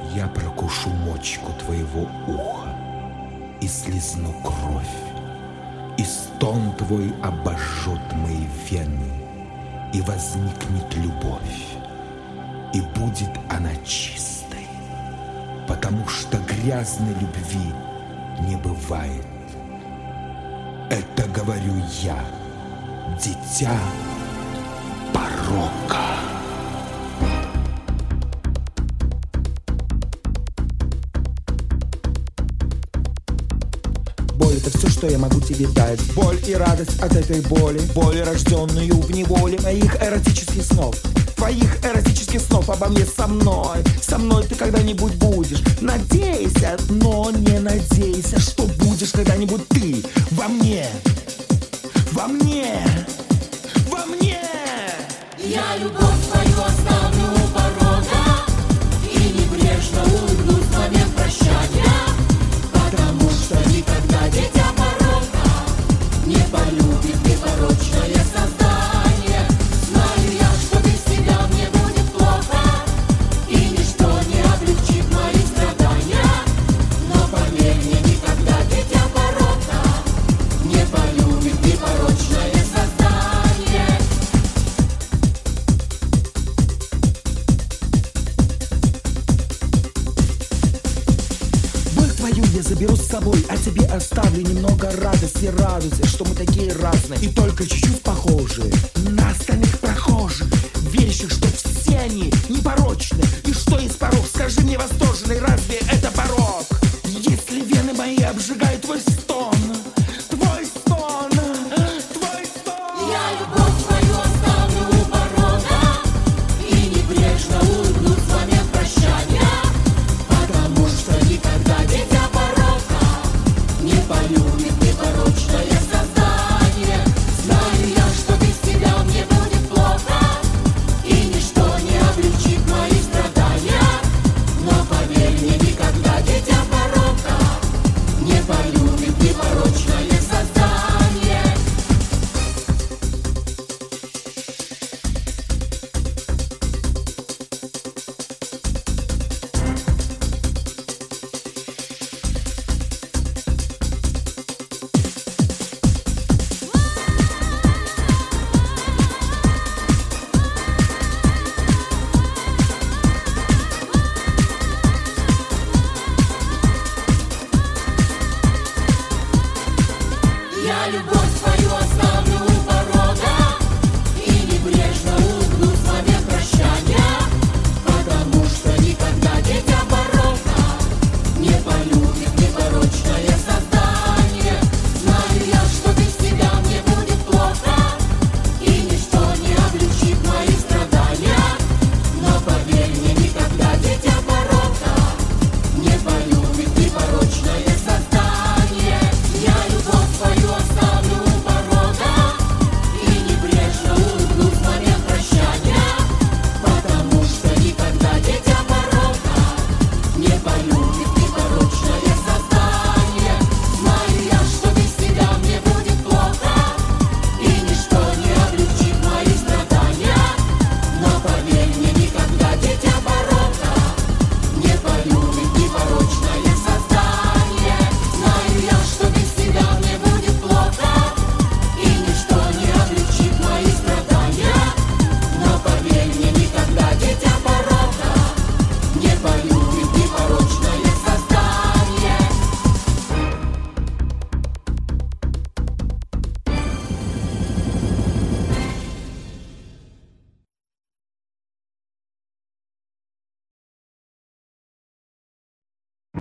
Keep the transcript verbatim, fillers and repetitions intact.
Я прокушу мочку твоего уха и слизну кровь, и стон твой обожжет мои вены, и возникнет любовь, и будет она чистой, потому что грязной любви не бывает. Это говорю я, дитя порока. Боль — это все, что я могу тебе дать. Боль и радость от этой боли. Боль, рожденную в неволе моих эротических снов. Твоих эротических снов обо мне со мной. Со мной ты когда-нибудь будешь. Надейся, но не надейся, что будешь когда-нибудь ты во мне. Во мне. Во мне. Я любовь твою оставлю у порога и небрежно улыбнусь в момент прощания, потому что никогда дитя порока не полюбит непорочное создание. Знаю я, что без тебя мне будет плохо, и ничто не облегчит мои страдания. Но поверь мне, никогда дитя порока не полюбит непорочное создание. Боль твою я заберу с собой, а тебе оставлю немного радости. Радуйся, что мы такие разные и только чуть-чуть похожи на остальных прохожих, верящих, что все они непорочны. И что есть порог, скажи мне, вас